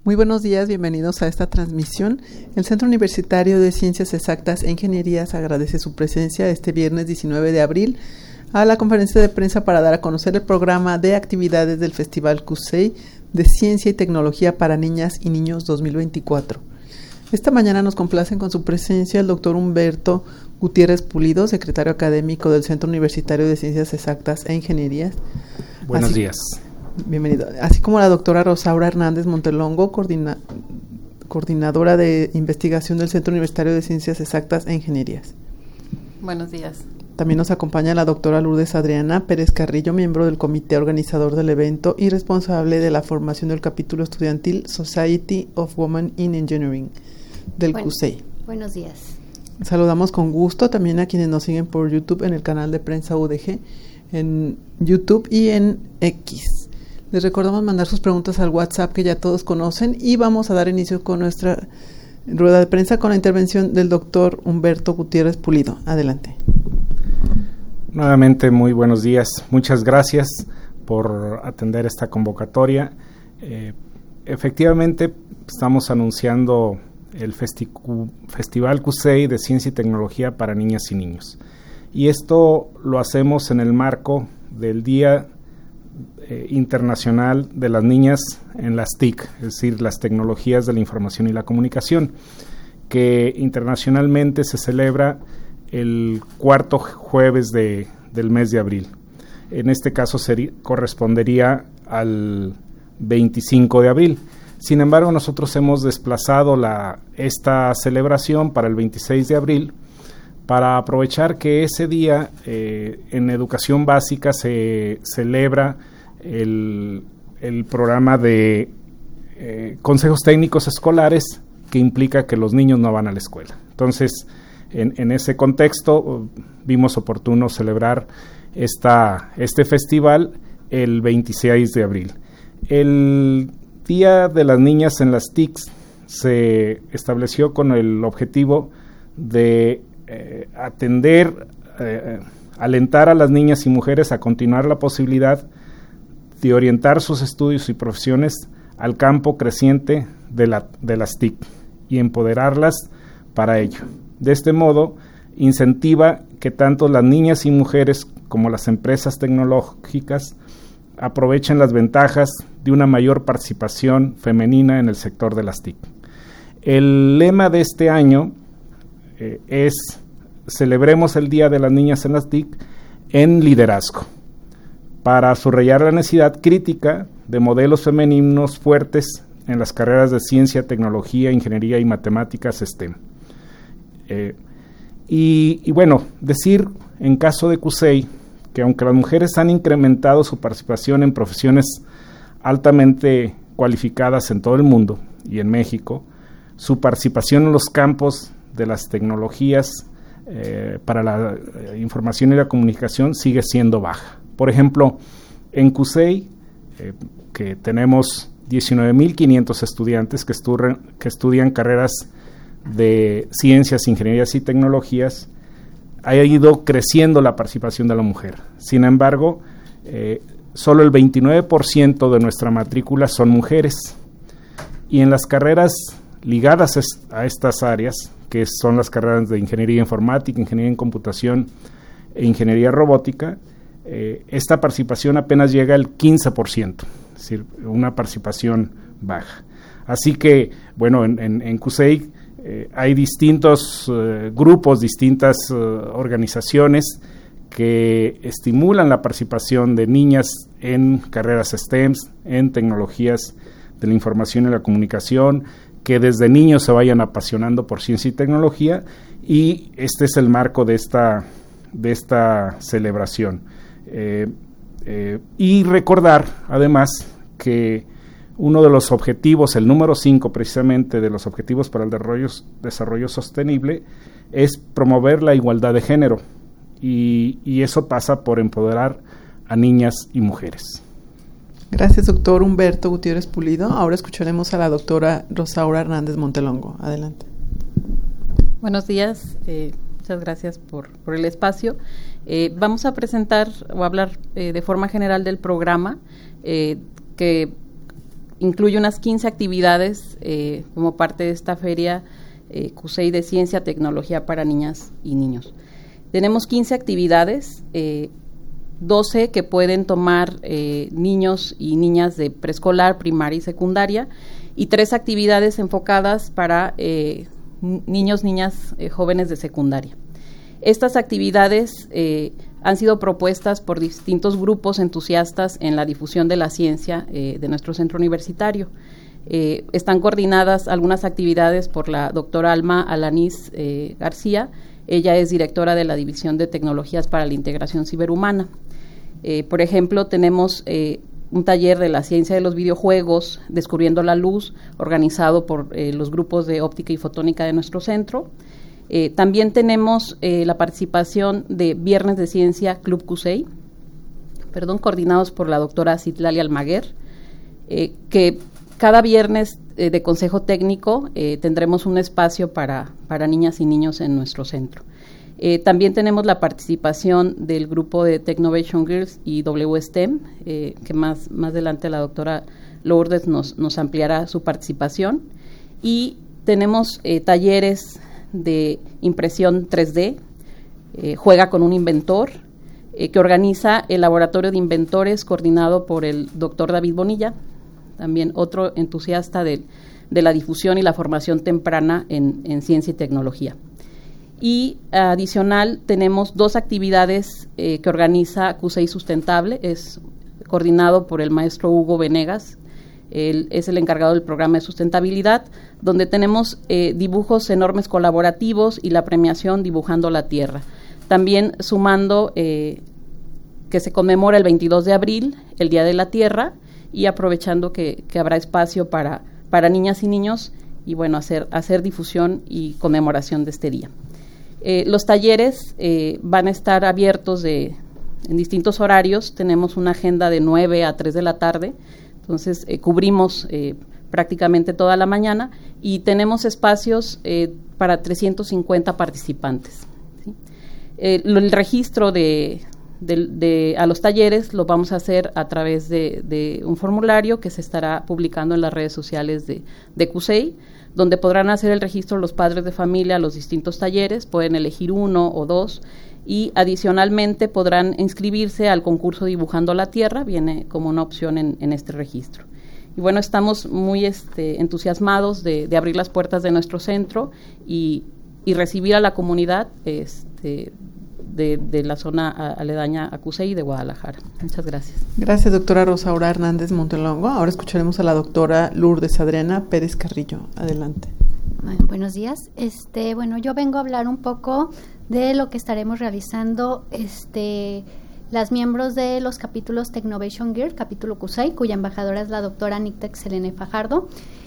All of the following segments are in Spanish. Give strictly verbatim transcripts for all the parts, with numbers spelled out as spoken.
Muy buenos días, bienvenidos a esta transmisión. El Centro Universitario de Ciencias Exactas e Ingenierías agradece su presencia este viernes diecinueve de abril a la conferencia de prensa para dar a conocer el programa de actividades del Festival Q S E I de Ciencia y Tecnología para Niñas y Niños dos mil veinticuatro. Esta mañana nos complacen con su presencia el doctor Humberto Gutiérrez Pulido, secretario académico del Centro Universitario de Ciencias Exactas e Ingenierías. Buenos Así, días. Bienvenido. Así como la doctora Rosaura Hernández Montelongo, coordina, coordinadora de investigación del Centro Universitario de Ciencias Exactas e Ingenierías. Buenos días. También nos acompaña la doctora Lourdes Adriana Pérez Carrillo, miembro del comité organizador del evento y responsable de la formación del capítulo estudiantil Society of Women in Engineering del Bueno, Q S E I. Buenos días. Saludamos con gusto también a quienes nos siguen por YouTube en el canal de Prensa U D G, en YouTube y en X. Les recordamos mandar sus preguntas al WhatsApp que ya todos conocen y vamos a dar inicio con nuestra rueda de prensa con la intervención del doctor Humberto Gutiérrez Pulido. Adelante. Nuevamente, muy buenos días. Muchas gracias por atender esta convocatoria. Eh, efectivamente, estamos anunciando el Festi- Festival Q S E I de Ciencia y Tecnología para Niñas y Niños. Y esto lo hacemos en el marco del Día eh, Internacional de las Niñas en las T I C, es decir, las tecnologías de la información y la comunicación, que internacionalmente se celebra el cuarto jueves de, del mes de abril. En este caso sería, correspondería al veinticinco de abril. Sin embargo, nosotros hemos desplazado la, esta celebración para el veintiséis de abril para aprovechar que ese día eh, en educación básica se celebra el, el programa de eh, consejos técnicos escolares, que implica que los niños no van a la escuela. Entonces, en, en ese contexto, vimos oportuno celebrar esta, este festival el veintiséis de abril. El Día de las Niñas en las T I Cs se estableció con el objetivo de eh, atender, eh, alentar a las niñas y mujeres a continuar la posibilidad de orientar sus estudios y profesiones al campo creciente de, la, de las T I C y empoderarlas para ello. De este modo, incentiva que tanto las niñas y mujeres como las empresas tecnológicas aprovechen las ventajas de una mayor participación femenina en el sector de las T I C. El lema de este año eh, es Celebremos el Día de las Niñas en las T I C en liderazgo, para subrayar la necesidad crítica de modelos femeninos fuertes en las carreras de ciencia, tecnología, ingeniería y matemáticas STEM. Eh, y, y bueno, decir en caso de Q S E I que aunque las mujeres han incrementado su participación en profesiones altamente cualificadas en todo el mundo y en México, su participación en los campos de las tecnologías eh, para la eh, información y la comunicación sigue siendo baja. Por ejemplo, en Q S E I, eh, que tenemos diecinueve mil quinientos estudiantes que, estu- que estudian carreras de ciencias, ingenierías y tecnologías, ha ido creciendo la participación de la mujer. Sin embargo, eh, solo el veintinueve por ciento de nuestra matrícula son mujeres. Y en las carreras ligadas a estas áreas, que son las carreras de ingeniería informática, ingeniería en computación e ingeniería robótica, eh, esta participación apenas llega al quince por ciento, es decir, una participación baja. Así que, bueno, en, en, en Q S E I Eh, hay distintos eh, grupos, distintas eh, organizaciones que estimulan la participación de niñas en carreras STEM, en tecnologías de la información y la comunicación, que desde niños se vayan apasionando por ciencia y tecnología, y este es el marco de esta, de esta celebración. Eh, eh, y recordar, además, que uno de los objetivos, el número cinco precisamente de los objetivos para el desarrollo, desarrollo sostenible, es promover la igualdad de género, y, y eso pasa por empoderar a niñas y mujeres. Gracias, doctor Humberto Gutiérrez Pulido. Ahora escucharemos a la doctora Rosaura Hernández Montelongo. Adelante. Buenos días, eh, muchas gracias por, por el espacio. Eh, vamos a presentar o hablar eh, de forma general del programa eh, que incluye unas quince actividades eh, como parte de esta feria eh, Q C E I de Ciencia, Tecnología para Niñas y Niños. Tenemos quince actividades, eh, doce que pueden tomar eh, niños y niñas de preescolar, primaria y secundaria, y tres actividades enfocadas para eh, niños, niñas, eh, jóvenes de secundaria. Estas actividades eh, han sido propuestas por distintos grupos entusiastas en la difusión de la ciencia eh, de nuestro centro universitario. Eh, están coordinadas algunas actividades por la doctora Alma Alanís eh, García. Ella es directora de la División de Tecnologías para la Integración Ciberhumana. Eh, por ejemplo, tenemos eh, un taller de la ciencia de los videojuegos, Descubriendo la Luz, organizado por eh, los grupos de óptica y fotónica de nuestro centro. Eh, también tenemos eh, la participación de Viernes de Ciencia Club Q C E I, perdón, coordinados por la doctora Citlali Almaguer, eh, que cada viernes eh, de consejo técnico eh, tendremos un espacio para, para niñas y niños en nuestro centro. Eh, también tenemos la participación del grupo de Technovation Girls y W S T E M, eh, que más, más adelante la doctora Lourdes nos, nos ampliará su participación. Y tenemos eh, talleres de impresión tres D, eh, Juega con un inventor, eh, que organiza el Laboratorio de Inventores, coordinado por el doctor David Bonilla, también otro entusiasta de, de la difusión y la formación temprana en, en ciencia y tecnología. Y adicional tenemos dos actividades eh, que organiza Q C E I Sustentable, es coordinado por el maestro Hugo Venegas. Él es el encargado del programa de sustentabilidad, donde tenemos eh, dibujos enormes colaborativos y la premiación Dibujando la Tierra. También sumando eh, que se conmemora el veintidós de abril, el Día de la Tierra, y aprovechando que, que habrá espacio para, para niñas y niños, y bueno, hacer, hacer difusión y conmemoración de este día. Eh, los talleres eh, van a estar abiertos de, en distintos horarios. Tenemos una agenda de nueve a tres de la tarde, entonces eh, cubrimos eh, prácticamente toda la mañana y tenemos espacios eh, para trescientos cincuenta participantes, ¿sí? Eh, lo, el registro de, de, de a los talleres lo vamos a hacer a través de, de un formulario que se estará publicando en las redes sociales de, de Q C E I, donde podrán hacer el registro los padres de familia a los distintos talleres, pueden elegir uno o dos, y adicionalmente podrán inscribirse al concurso Dibujando la Tierra, viene como una opción en, en este registro. Y bueno, estamos muy este, entusiasmados de, de abrir las puertas de nuestro centro y, y recibir a la comunidad este, de, de la zona aledaña a Q C E I de Guadalajara. Muchas gracias. Gracias, doctora Rosaura Hernández Montelongo. Ahora escucharemos a la doctora Lourdes Adriana Pérez Carrillo. Adelante. Bueno, buenos días. Este, bueno, yo vengo a hablar un poco de lo que estaremos realizando este, las miembros de los capítulos Technovation Girl, capítulo Q C E I, cuya embajadora es la doctora Nictex Selene Fajardo,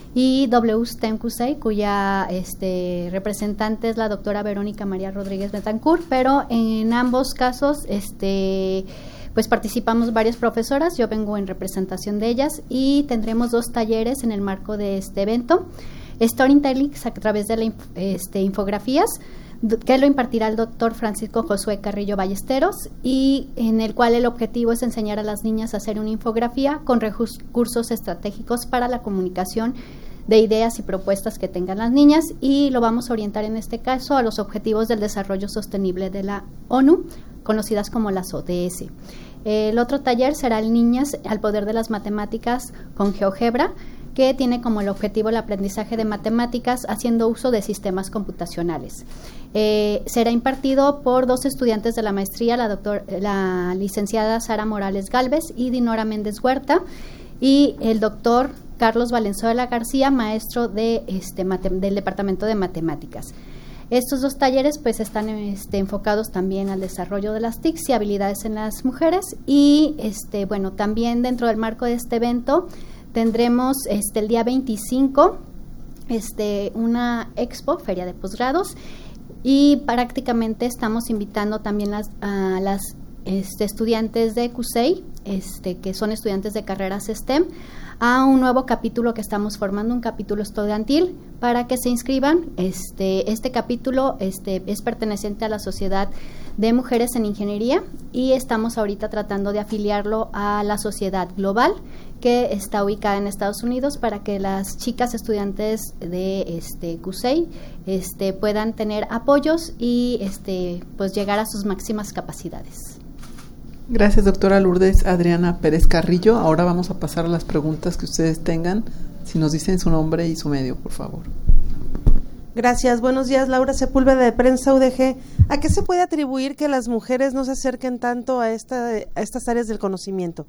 y W S T E M Q C E I, cuya este, representante es la doctora Verónica María Rodríguez Betancourt, pero en ambos casos este, pues participamos varias profesoras, yo vengo en representación de ellas y tendremos dos talleres en el marco de este evento. Storytelling a través de la, este, infografías, que lo impartirá el doctor Francisco Josué Carrillo Ballesteros, y en el cual el objetivo es enseñar a las niñas a hacer una infografía con recursos estratégicos para la comunicación de ideas y propuestas que tengan las niñas, y lo vamos a orientar en este caso a los Objetivos del Desarrollo Sostenible de la ONU, conocidas como las O D S. El otro taller será el Niñas al Poder de las Matemáticas con GeoGebra, que tiene como el objetivo el aprendizaje de matemáticas haciendo uso de sistemas computacionales. Eh, será impartido por dos estudiantes de la maestría, la, doctor, la licenciada Sara Morales Gálvez y Dinora Méndez Huerta, y el doctor Carlos Valenzuela García, maestro de este, mate, del Departamento de Matemáticas. Estos dos talleres pues están este, enfocados también al desarrollo de las T I Cs y habilidades en las mujeres, y este, bueno, también dentro del marco de este evento tendremos este, el día veinticinco este, una expo, feria de posgrados, y prácticamente estamos invitando también las, a las este, estudiantes de Q C E I, este, que son estudiantes de carreras STEM, a un nuevo capítulo que estamos formando, un capítulo estudiantil, para que se inscriban. Este, este capítulo este, es perteneciente a la Sociedad de mujeres en ingeniería y estamos ahorita tratando de afiliarlo a la Sociedad Global, que está ubicada en Estados Unidos, para que las chicas estudiantes de este C U S E I este, puedan tener apoyos y este, pues llegar a sus máximas capacidades. Gracias, doctora Lourdes Adriana Pérez Carrillo. Ahora vamos a pasar a las preguntas que ustedes tengan. Si nos dicen su nombre y su medio, por favor. Gracias. Buenos días, Laura Sepúlveda de Prensa U D G. ¿A qué se puede atribuir que las mujeres no se acerquen tanto a, esta, a estas áreas del conocimiento?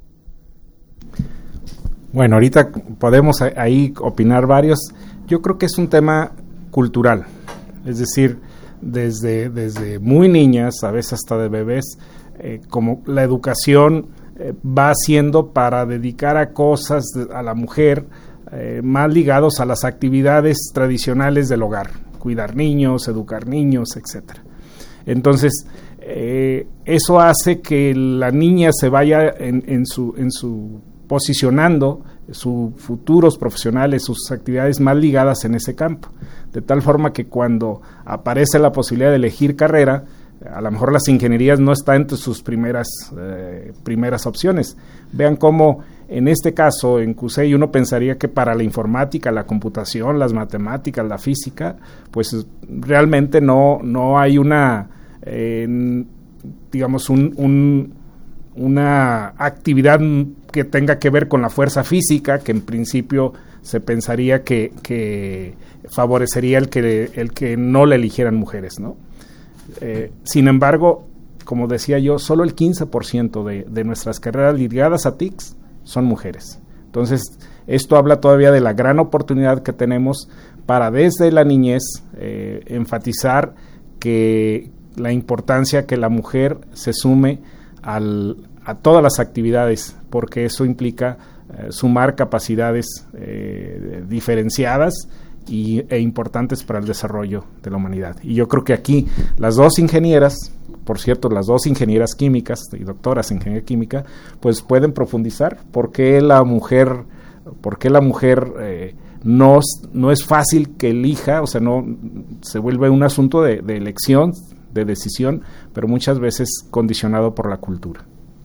Bueno, ahorita podemos ahí opinar varios. Yo creo que es un tema cultural, es decir, desde, desde muy niñas, a veces hasta de bebés, eh, como la educación eh, va haciendo para dedicar a cosas de, a la mujer eh, más ligados a las actividades tradicionales del hogar, cuidar niños, educar niños, etcétera. Entonces, eh, eso hace que la niña se vaya en, en su en su posicionando sus futuros profesionales, sus actividades más ligadas en ese campo, de tal forma que cuando aparece la posibilidad de elegir carrera, a lo mejor las ingenierías no están entre sus primeras eh, primeras opciones. Vean cómo en este caso en C U S E I uno pensaría que para la informática, la computación, las matemáticas, la física, pues realmente no no hay una eh, digamos un, un una actividad que tenga que ver con la fuerza física, que en principio se pensaría que, que favorecería el que el que no le eligieran mujeres, ¿no? Eh, sin embargo, como decía yo, solo el quince por ciento de, de nuestras carreras ligadas a T I Cs son mujeres. Entonces, esto habla todavía de la gran oportunidad que tenemos para desde la niñez eh, enfatizar que la importancia que la mujer se sume Al, a todas las actividades, porque eso implica eh, sumar capacidades eh, diferenciadas y, e importantes para el desarrollo de la humanidad. Y yo creo que aquí las dos ingenieras, por cierto, las dos ingenieras químicas y doctoras en ingeniería química, pues pueden profundizar por qué la mujer, por qué la mujer eh, no, no es fácil que elija, o sea, no se vuelve un asunto de, de elección, de decisión, pero muchas veces condicionado por la cultura.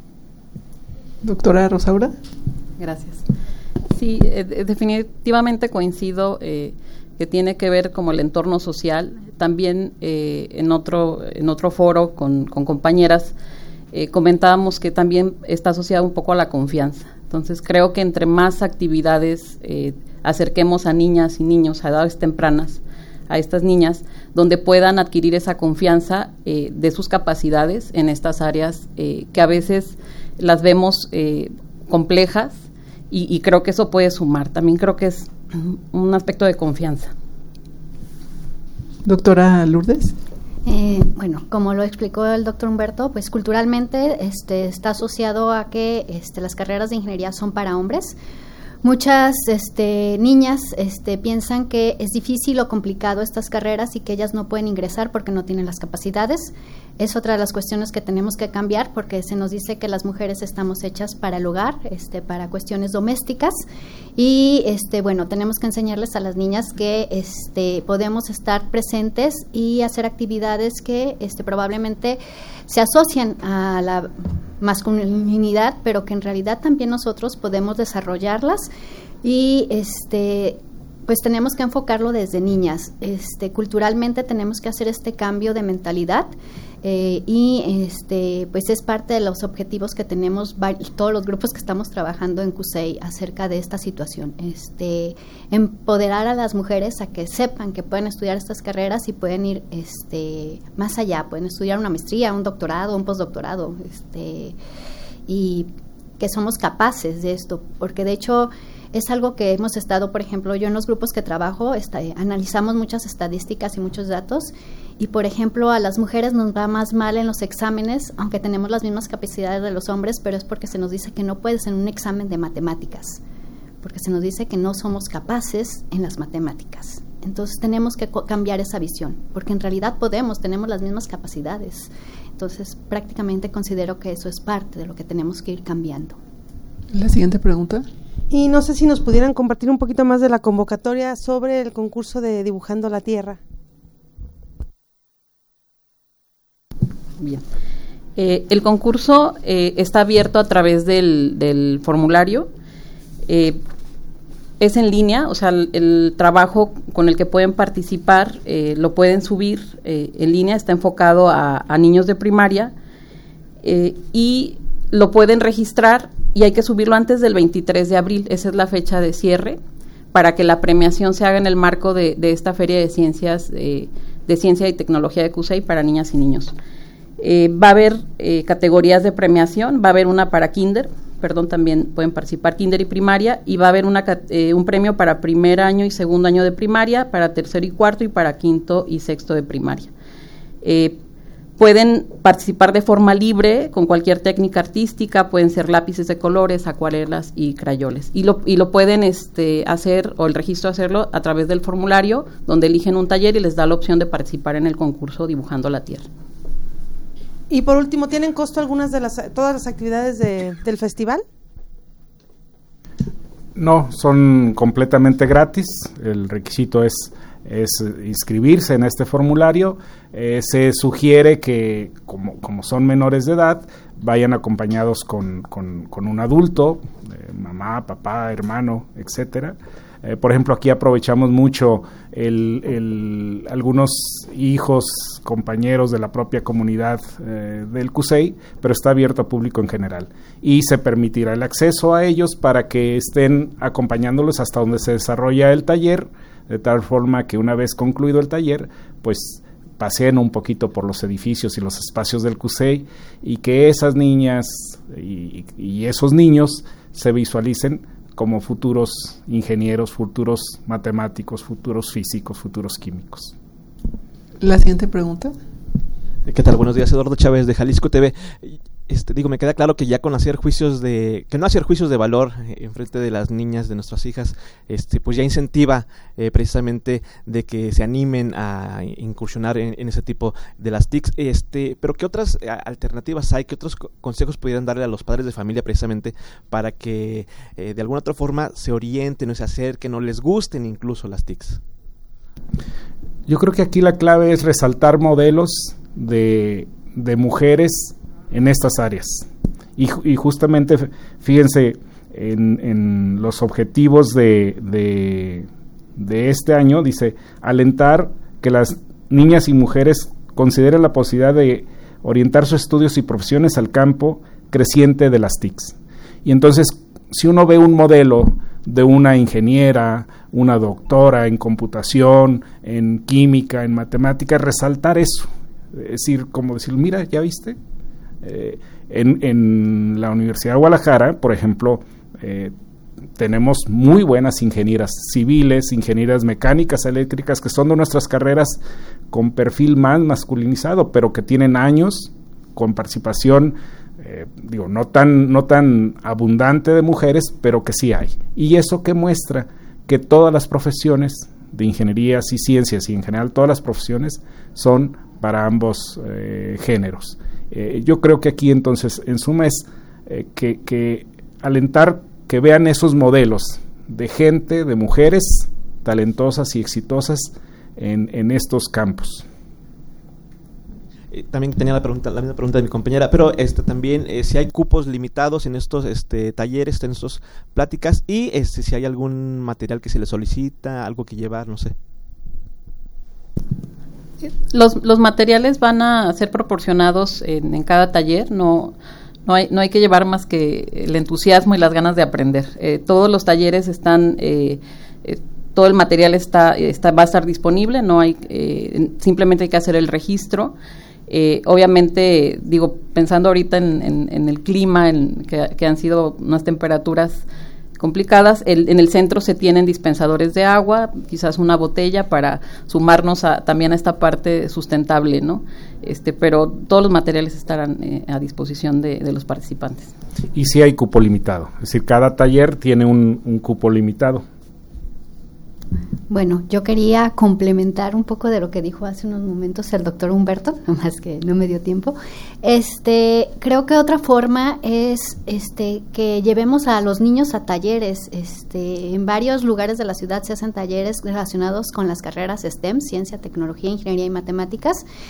Doctora Rosaura. Gracias. Sí, eh, definitivamente coincido eh, que tiene que ver como el entorno social. También eh, en otro en otro foro con, con compañeras eh, comentábamos que también está asociado un poco a la confianza. Entonces creo que entre más actividades eh, acerquemos a niñas y niños a edades tempranas, a estas niñas, donde puedan adquirir esa confianza eh, de sus capacidades en estas áreas eh, que a veces las vemos eh, complejas y, y creo que eso puede sumar. También creo que es un aspecto de confianza. Doctora Lourdes. Eh, bueno, como lo explicó el doctor Humberto, pues culturalmente este, está asociado a que este, las carreras de ingeniería son para hombres. Muchas este, niñas este, piensan que es difícil o complicado estas carreras y que ellas no pueden ingresar porque no tienen las capacidades. Es otra de las cuestiones que tenemos que cambiar, porque se nos dice que las mujeres estamos hechas para el hogar, este, para cuestiones domésticas, y este, bueno, tenemos que enseñarles a las niñas que este, podemos estar presentes y hacer actividades que este, probablemente se asocian a la masculinidad, pero que en realidad también nosotros podemos desarrollarlas y este pues tenemos que enfocarlo desde niñas. Este, culturalmente tenemos que hacer este cambio de mentalidad eh, y este pues es parte de los objetivos que tenemos todos los grupos que estamos trabajando en C U S E I acerca de esta situación. Este, empoderar a las mujeres a que sepan que pueden estudiar estas carreras y pueden ir este más allá, pueden estudiar una maestría, un doctorado, un postdoctorado, este y que somos capaces de esto, porque de hecho es algo que hemos estado, por ejemplo, yo en los grupos que trabajo está, analizamos muchas estadísticas y muchos datos y, por ejemplo, a las mujeres nos va más mal en los exámenes, aunque tenemos las mismas capacidades de los hombres, pero es porque se nos dice que no puedes en un examen de matemáticas, porque se nos dice que no somos capaces en las matemáticas. Entonces tenemos que co- cambiar esa visión, porque en realidad podemos, tenemos las mismas capacidades. Entonces prácticamente considero que eso es parte de lo que tenemos que ir cambiando. La siguiente pregunta. Y no sé si nos pudieran compartir un poquito más de la convocatoria sobre el concurso de Dibujando la Tierra. Bien. Eh, el concurso eh, está abierto a través del, del formulario. Eh, es en línea, o sea, el, el trabajo con el que pueden participar eh, lo pueden subir eh, en línea, está enfocado a, a niños de primaria eh, y lo pueden registrar y hay que subirlo antes del veintitrés de abril, esa es la fecha de cierre, para que la premiación se haga en el marco de, de esta Feria de Ciencias, eh, de Ciencia y Tecnología de CUSEI para niñas y niños. Eh, va a haber eh, categorías de premiación, va a haber una para kinder, perdón, también pueden participar kinder y primaria, y va a haber una, eh, un premio para primer año y segundo año de primaria, para tercero y cuarto y para quinto y sexto de primaria. Eh, pueden participar de forma libre con cualquier técnica artística, pueden ser lápices de colores, acuarelas y crayoles, y lo, y lo pueden este, hacer, o el registro hacerlo a través del formulario, donde eligen un taller y les da la opción de participar en el concurso Dibujando la Tierra. Y por último, ¿tienen costo algunas de las todas las actividades de, del festival? No, son completamente gratis. El requisito es, es inscribirse en este formulario. Eh, se sugiere que, como, como son menores de edad, vayan acompañados con, con, con un adulto, eh, mamá, papá, hermano, etcétera. Eh, por ejemplo, aquí aprovechamos mucho el, el, algunos hijos, compañeros de la propia comunidad eh, del CUSEI, pero está abierto a público en general. Y se permitirá el acceso a ellos para que estén acompañándolos hasta donde se desarrolla el taller, de tal forma que una vez concluido el taller, pues paseen un poquito por los edificios y los espacios del CUSEI y que esas niñas y, y esos niños se visualicen como futuros ingenieros, futuros matemáticos, futuros físicos, futuros químicos. La siguiente pregunta. ¿Qué tal? Buenos días, Eduardo Chávez de Jalisco T V. Este, digo, me queda claro que ya con hacer juicios de, que no hacer juicios de valor eh, en frente de las niñas, de nuestras hijas, este, pues ya incentiva eh, precisamente de que se animen a incursionar en, en ese tipo de las T I Cs. Este, pero ¿qué otras eh, alternativas hay? ¿Qué otros co- consejos pudieran darle a los padres de familia precisamente para que eh, de alguna otra forma se orienten o se acerquen o les gusten incluso las T I Cs? Yo creo que aquí la clave es resaltar modelos de, de mujeres en estas áreas. Y, y justamente, fíjense, en, en los objetivos de, de, de este año, dice, alentar que las niñas y mujeres consideren la posibilidad de orientar sus estudios y profesiones al campo creciente de las T I Cs. Y entonces, si uno ve un modelo de una ingeniera, una doctora en computación, en química, en matemáticas, resaltar eso. Es decir, como decir, mira, ¿ya viste? Eh, en, en la Universidad de Guadalajara, por ejemplo, eh, tenemos muy buenas ingenieras civiles, ingenieras mecánicas, eléctricas, que son de nuestras carreras con perfil más masculinizado, pero que tienen años con participación, eh, digo, no tan, no tan abundante de mujeres, pero que sí hay. Y eso que muestra que todas las profesiones de ingenierías y ciencias, y en general todas las profesiones, son para ambos eh, géneros. Eh, yo creo que aquí entonces, en suma, es eh, que, que alentar que vean esos modelos de gente, de mujeres talentosas y exitosas en, en estos campos. Eh, también tenía la pregunta, la misma pregunta de mi compañera, pero este también eh, si hay cupos limitados en estos este talleres, en estas pláticas, y este si hay algún material que se le solicita, algo que llevar, no sé. Los, los materiales van a ser proporcionados en, en cada taller, no, no, hay, no hay que llevar más que el entusiasmo y las ganas de aprender. Eh, todos los talleres están, eh, eh, todo el material está, está, va a estar disponible, no hay, eh, simplemente hay que hacer el registro. Eh, obviamente, digo, pensando ahorita en, en, en el clima, en que, que han sido unas temperaturas complicadas, el, en el centro se tienen dispensadores de agua, quizás una botella para sumarnos a, también a esta parte sustentable, ¿no? Este, pero todos los materiales estarán eh, a disposición de, de los participantes. Y sí hay cupo limitado, es decir, cada taller tiene un, un cupo limitado. Bueno, yo quería complementar un poco de lo que dijo hace unos momentos el doctor Humberto, nomás que no me dio tiempo. Este, creo que otra forma es este que llevemos a los niños a talleres. Este, en varios lugares de la ciudad se hacen talleres relacionados con las carreras STEM, ciencia, tecnología, ingeniería y matemáticas.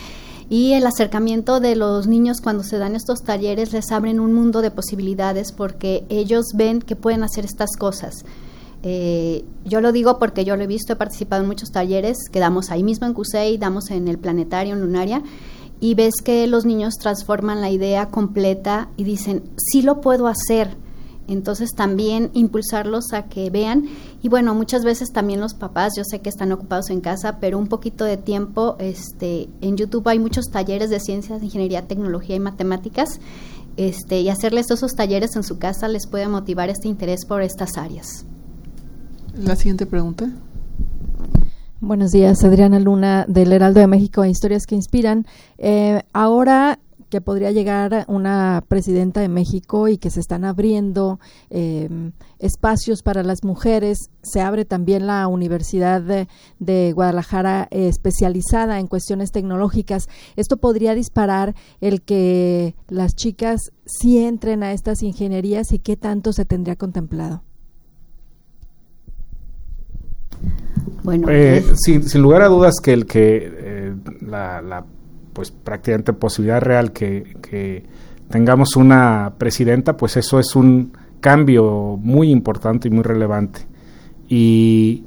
Y el acercamiento de los niños cuando se dan estos talleres les abren un mundo de posibilidades porque ellos ven que pueden hacer estas cosas. Eh, yo lo digo porque yo lo he visto, he participado en muchos talleres que damos ahí mismo en CUSEI, damos en el planetario, en Lunaria, y ves que los niños transforman la idea completa y dicen, sí lo puedo hacer. Entonces también impulsarlos a que vean, y bueno, muchas veces también los papás, yo sé que están ocupados en casa, pero un poquito de tiempo, este, en YouTube hay muchos talleres de ciencias, ingeniería, tecnología y matemáticas, este, y hacerles esos talleres en su casa les puede motivar este interés por estas áreas. La siguiente pregunta. Buenos días, Adriana Luna del Heraldo de México, Historias que Inspiran. Eh, ahora que podría llegar una presidenta de México y que se están abriendo eh, espacios para las mujeres, se abre también la Universidad de, de Guadalajara eh, especializada en cuestiones tecnológicas. ¿Esto podría disparar el que las chicas sí entren a estas ingenierías y qué tanto se tendría contemplado? Bueno, eh, sin, sin lugar a dudas que el que eh, la, la pues prácticamente posibilidad real que, que tengamos una presidenta, pues eso es un cambio muy importante y muy relevante. Y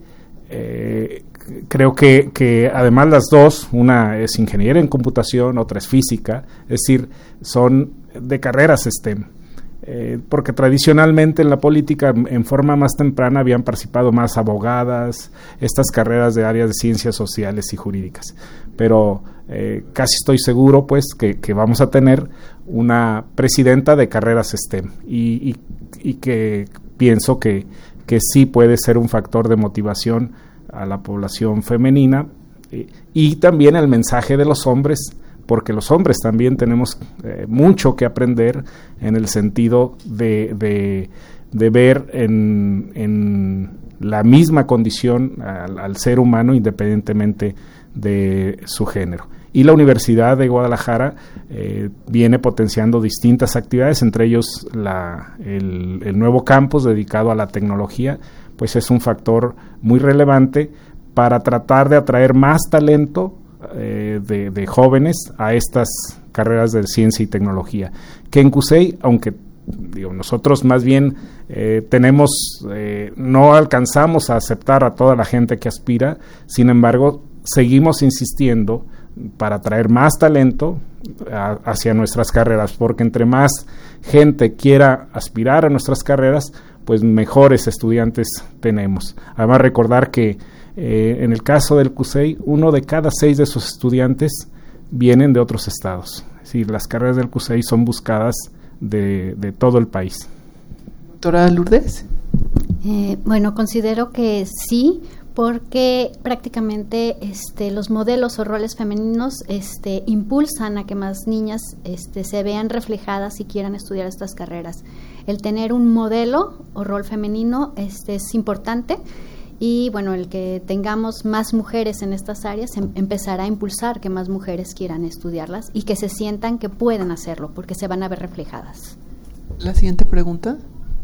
eh, creo que, que además las dos, una es ingeniera en computación, otra es física, es decir, son de carreras STEM. Eh, porque tradicionalmente en la política en, en forma más temprana habían participado más abogadas, estas carreras de áreas de ciencias sociales y jurídicas, pero eh, casi estoy seguro pues que, que vamos a tener una presidenta de carreras STEM y, y, y que pienso que, que sí puede ser un factor de motivación a la población femenina eh, y también el mensaje de los hombres, porque los hombres también tenemos eh, mucho que aprender en el sentido de, de, de ver en, en la misma condición al, al ser humano independientemente de su género. Y la Universidad de Guadalajara eh, viene potenciando distintas actividades, entre ellos la, el, el nuevo campus dedicado a la tecnología, pues es un factor muy relevante para tratar de atraer más talento Eh, de, de jóvenes a estas carreras de ciencia y tecnología, que en CUSEI, aunque digo, nosotros más bien eh, tenemos, eh, no alcanzamos a aceptar a toda la gente que aspira, sin embargo, seguimos insistiendo para atraer más talento a, hacia nuestras carreras, porque entre más gente quiera aspirar a nuestras carreras, pues mejores estudiantes tenemos. Además, recordar que Eh, en el caso del CUSEI, uno de cada seis de sus estudiantes vienen de otros estados. Es decir, las carreras del CUSEI son buscadas de, de todo el país. Doctora Lourdes. Eh, bueno, considero que sí, porque prácticamente este, los modelos o roles femeninos este, impulsan a que más niñas este, se vean reflejadas y quieran estudiar estas carreras. El tener un modelo o rol femenino este, es importante. Y bueno, el que tengamos más mujeres en estas áreas em- empezará a impulsar que más mujeres quieran estudiarlas y que se sientan que pueden hacerlo porque se van a ver reflejadas. La siguiente pregunta.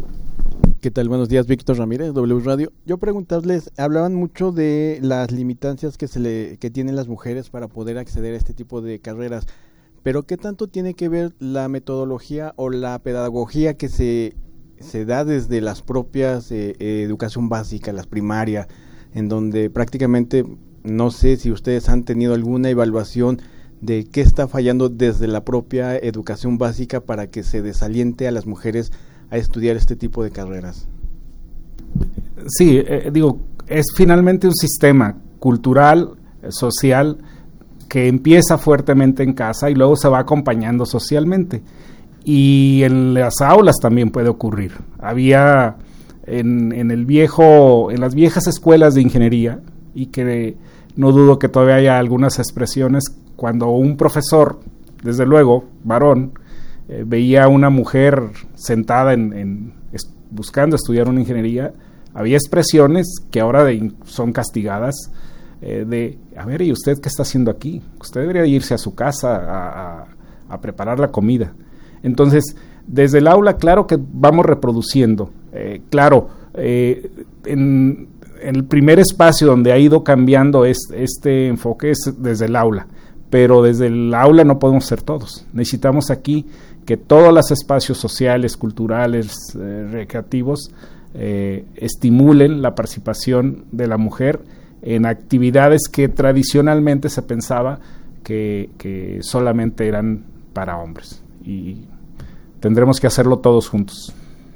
¿Qué tal? Buenos días, Víctor Ramírez, W Radio. Yo preguntarles, hablaban mucho de las limitancias que se le que tienen las mujeres para poder acceder a este tipo de carreras, pero ¿qué tanto tiene que ver la metodología o la pedagogía que se se da desde las propias eh, eh, educación básica, las primarias, en donde prácticamente, no sé si ustedes han tenido alguna evaluación de qué está fallando desde la propia educación básica para que se desaliente a las mujeres a estudiar este tipo de carreras? Sí, eh, digo, es finalmente un sistema cultural, eh, social, que empieza fuertemente en casa y luego se va acompañando socialmente. Y en las aulas también puede ocurrir. Había en, en el viejo, en las viejas escuelas de ingeniería, y que no dudo que todavía haya algunas expresiones, cuando un profesor, desde luego, varón, eh, veía a una mujer sentada en, en es, buscando estudiar una ingeniería, había expresiones que ahora de, son castigadas, eh, de, a ver, ¿y usted qué está haciendo aquí? Usted debería irse a su casa a, a, a preparar la comida. Entonces, desde el aula, claro que vamos reproduciendo. Eh, claro, eh, en, en el primer espacio donde ha ido cambiando es, este enfoque es desde el aula, pero desde el aula no podemos ser todos. Necesitamos aquí que todos los espacios sociales, culturales, eh, recreativos, eh, estimulen la participación de la mujer en actividades que tradicionalmente se pensaba que, que solamente eran para hombres, y tendremos que hacerlo todos juntos.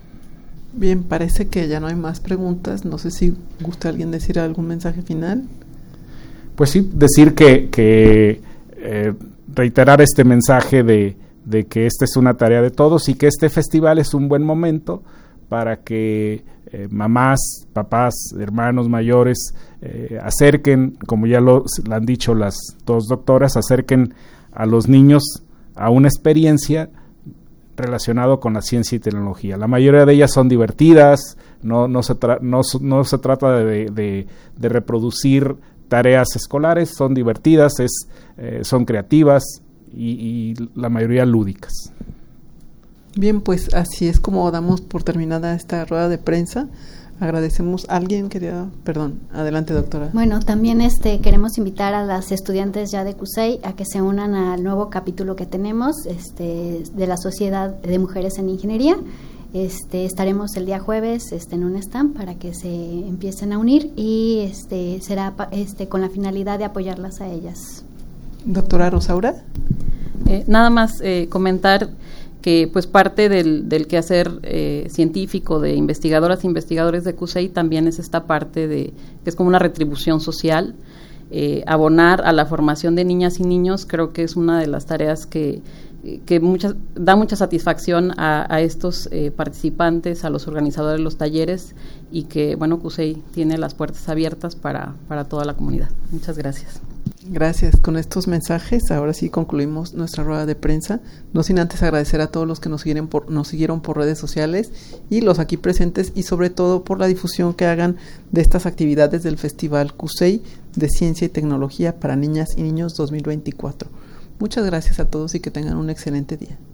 Bien, parece que ya no hay más preguntas. No sé si gusta alguien decir algún mensaje final. Pues sí, decir que, que eh, reiterar este mensaje de, de que esta es una tarea de todos y que este festival es un buen momento para que eh, mamás, papás, hermanos mayores eh, acerquen, como ya lo, lo han dicho las dos doctoras, acerquen a los niños a una experiencia relacionado con la ciencia y tecnología. La mayoría de ellas son divertidas, no, no, se, tra- no, no se trata de, de, de reproducir tareas escolares, son divertidas, es, eh, son creativas y, y la mayoría lúdicas. Bien, pues así es como damos por terminada esta rueda de prensa. Agradecemos. ¿Alguien quería? Perdón, adelante, doctora. Bueno, también este queremos invitar a las estudiantes ya de CUSEI a que se unan al nuevo capítulo que tenemos este, de la Sociedad de Mujeres en Ingeniería. Este, estaremos el día jueves este, en un stand para que se empiecen a unir y este, será este, con la finalidad de apoyarlas a ellas. Doctora Rosaura. Eh, nada más eh, comentar que pues parte del, del quehacer eh, científico de investigadoras e investigadores de CUSEI también es esta parte de que es como una retribución social, eh, abonar a la formación de niñas y niños. Creo que es una de las tareas que, que muchas, da mucha satisfacción a, a estos eh, participantes, a los organizadores de los talleres, y que bueno, CUSEI tiene las puertas abiertas para, para toda la comunidad. Muchas gracias. Gracias. Con estos mensajes, ahora sí concluimos nuestra rueda de prensa. No sin antes agradecer a todos los que nos siguieron por, nos siguieron por redes sociales y los aquí presentes, y sobre todo por la difusión que hagan de estas actividades del Festival CUSEI de Ciencia y Tecnología para Niñas y Niños dos mil veinticuatro. Muchas gracias a todos y que tengan un excelente día.